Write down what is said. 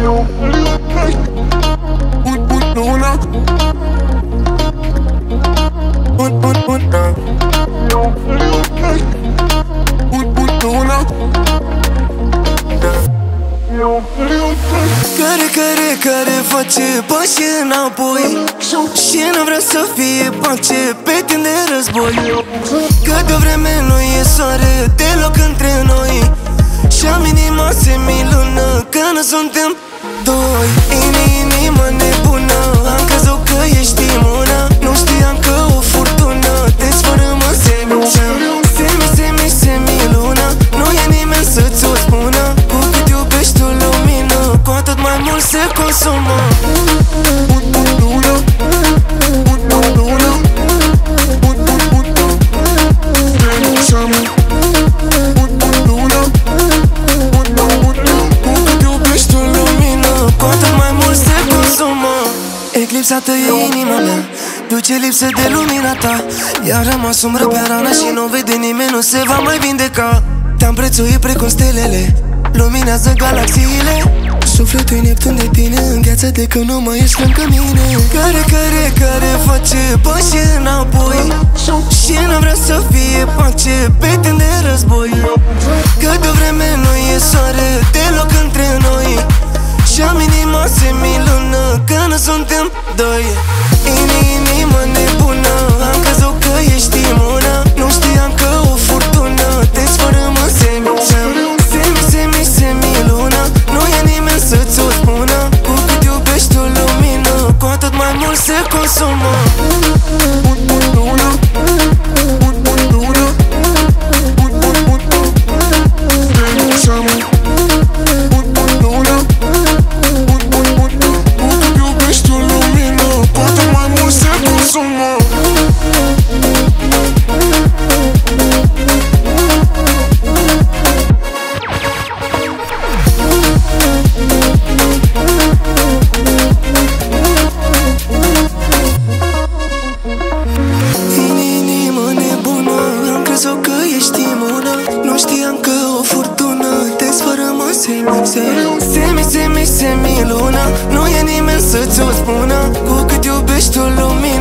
Luna. Care face pași înapoi și nu vrea să fie pace pe timp de război. Că de vreme nu e soare deloc între noi și-am inima semilună că nu suntem doi. Inima nebună, am crezut că ești imună, nu știam că o furtună te sfărâmă semilună. Nu e nimeni să-ți o spună, cu cât iubești o lumină, cu atât mai mult se consumă. Eclipsată e inima mea, duce lipsă de lumina ta. I-a rămas umbră pe rană și nu vede nimeni, nu se va mai vindeca. Te-am prețuit precum stelele, luminează galaxiile. Sufletul e Neptun de tine, îngheață de când nu mai ești lângă mine. Care face pași înapoi și nu vrea să fie pace pe timp de război. Că de vreme nu e soare deloc între noi și-am inima semilună că nu suntem doi. Inima nebună, am crezut că ești imună, nu știam că o furtună te sfărâmă semilună. Nu e nimeni să-ți o spună, cu cât iubești o lumină, cu atât mai mult se consumă. Semilună. Nu e nimeni să-ți o spună, cu cât iubești o lumină,